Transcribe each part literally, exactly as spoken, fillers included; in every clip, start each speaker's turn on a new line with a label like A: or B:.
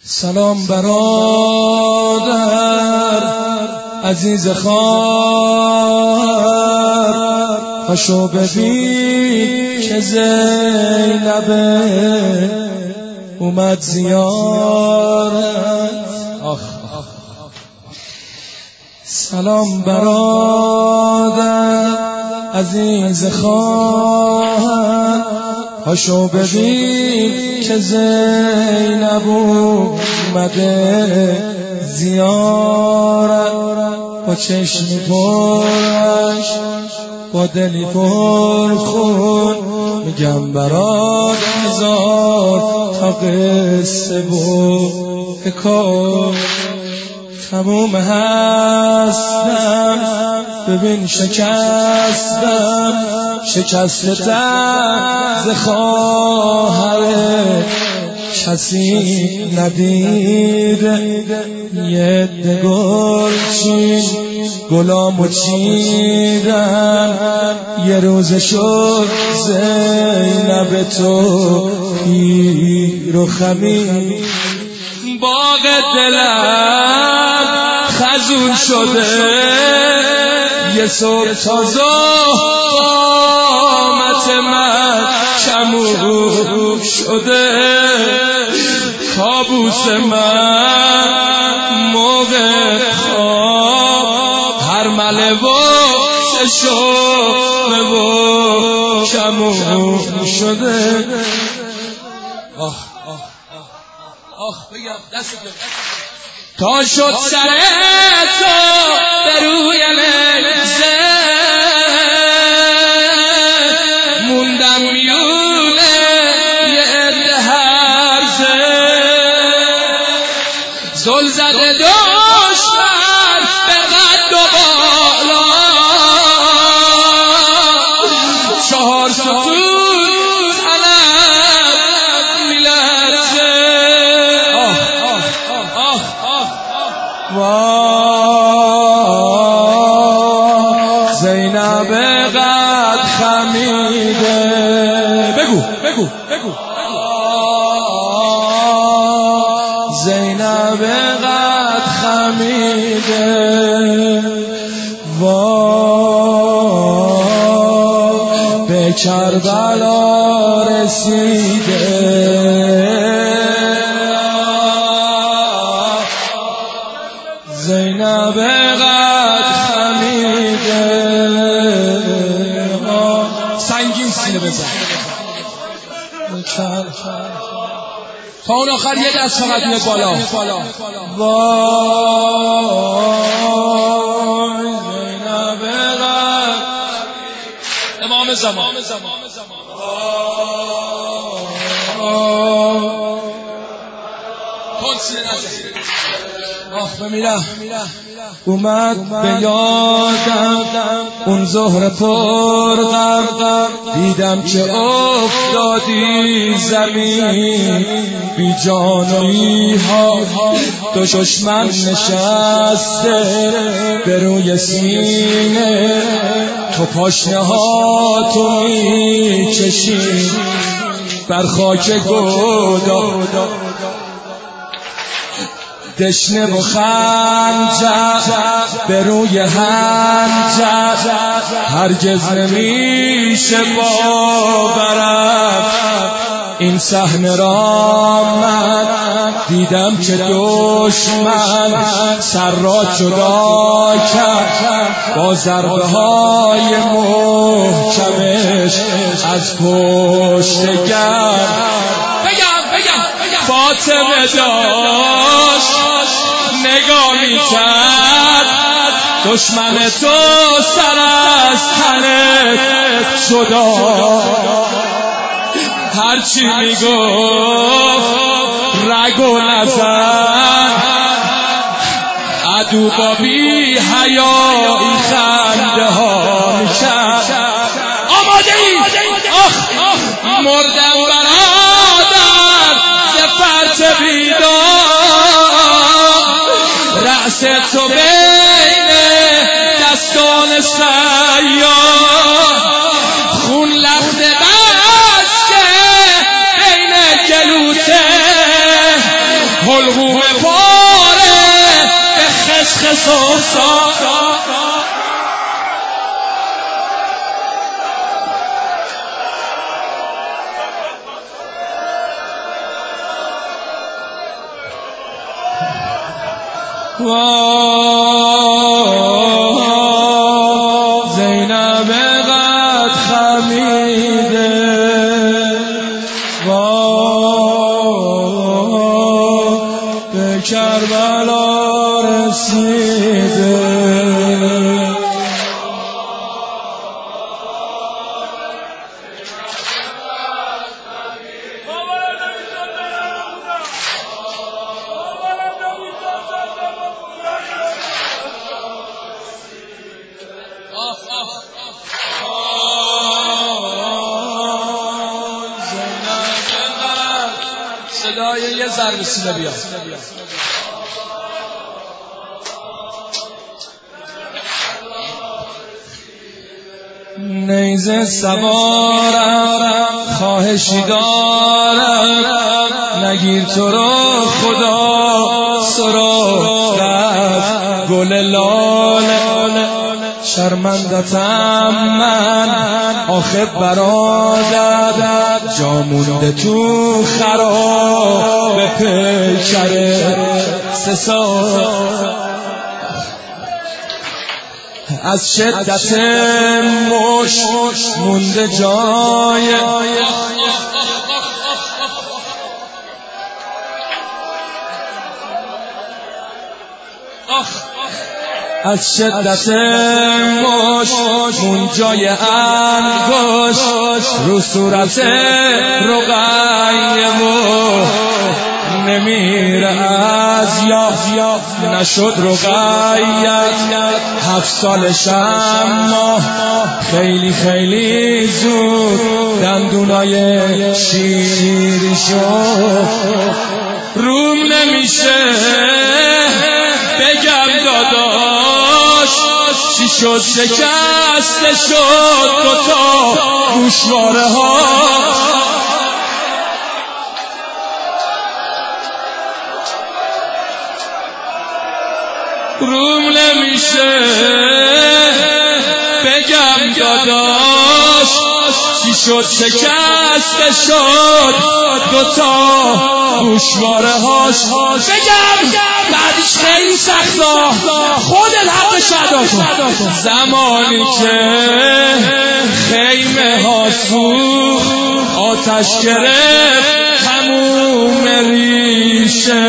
A: سلام برادر عزیز خواهر، پاشو ببین که زینب اومد زیارت. آخ سلام برادر عزیز خواهر، پاشو ببین که زینب اومده زیارت. با چشمی پرش با دلی پر خون میگم برات هزار تا قصه بود کن. تموم هستم ببین شکستم، شکست ز خواهر کسی ندیده. یه دگل چین گلامو چیدن، یه روز شد زینب تو پیر و خمید. باغ دلم خزون شده، یه صبح تازه قامت من چمون شده. کابوس من موقع خواب هر مله و سشوه و کمون شده. آه آخ بگم دست تا شد سر تو به روی لحظه، موندم میونه یه عده هرزه. زل زده دشمن به قد و بالا، چهار ستون زینب قد خمیده. بگو بگو بگو زینب قد خمیده. وای به کربلا رسیده. زینب قد خمیده. سنگین سینه بزن تا اون آخر یه دست فقط میاد بالا. وای زینب قد امام زمان. کن سینه نزد. آخ بمیرم اومد به یادم اون ظهر پرغم، دیدم که افتادی زمین بی جان و بی حال. دو دشمن نشسته به روی سینه، تو پاشنه ها تو میکشی بر خاک گودا. دشنه و خنجر به روی هنجر، هرگز نمیشه باورم این صحنه را. من دیدم که دشمن سر را جدا کرد با ضربه های محکمش از پشت گرد. فاطمه داشت نگاه میکرد، دشمن تو سر از تنت جدا. هرچی میگفت رگ و نزن، عدو با بی حیایی خنده ها میکرد. آماده ای؟ آخ مردم برادر فرط بیدار، رأس تو بین دستان سیار. خون لخت بس که بین گلوته، حلق حلقوم پاره به خسخس افتاد. زینب قد خمیده به کربلا رسیده. صدای یه ضرب سینه بیاد. نیزه سوارم خواهشی دارم نگیر تو رو خدا سراغت گل لاله شرمندتم من آخه برادر جا مونده تو خراب پیکر سه سال از شدت مش مونده جای از شدت مش مون جای انگشت رو صورت رقیه و نمیره از یا نشد رقیت هفت سالش اما خیلی خیلی زود دندونای شیری شد. روم نمیشه بگم داداش چی شد شکسته شد دوتا گوشواره ها. روم نمیشه بگم داداش چی شد شکسته شد دوتا گوشواره هاش. بگم بعدش خیلی سختا خودت حق شدا کن. زمانی که خیمه ها سوخت آتش گرفت تموم ریشه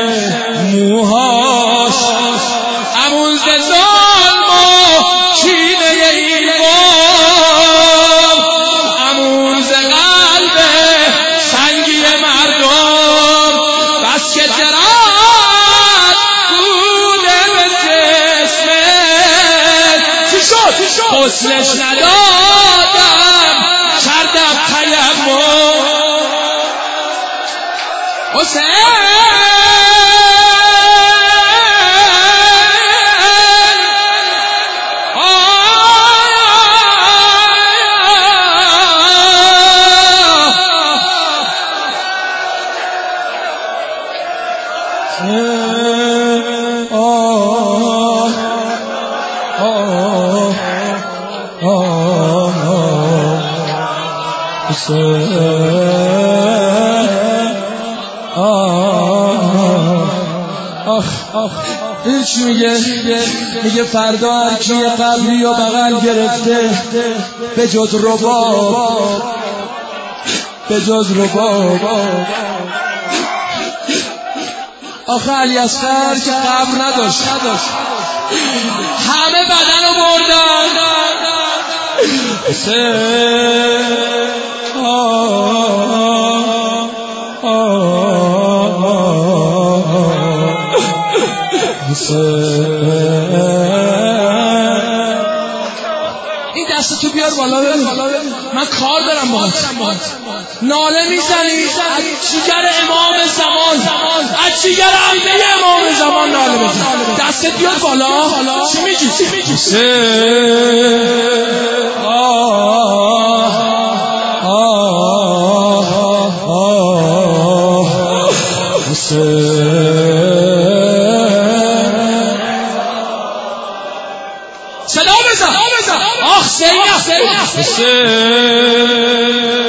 A: موهاش همون ظلم و کینه این قوم همون ز قلب سنگی مردم بس که درد بوده به جسمت چی شد غسلش ندادم کردم تیمم حسین آخ آخ هیچ میگه میگه فردا هر کی قبری و بغل گرفته به جز رباب به جز رباب. آخه علی اصغر که قبر نداشت همه بدن رو بردن. این دست تو بیار بالا ببین من کار دارم باهات. ناله میزنی از جیگر امام زمان از جیگر عمه امام زمان ناله میزنی. دستت بیار بالا. چی میگی؟ حسین صدا بزن آخ حسین حسین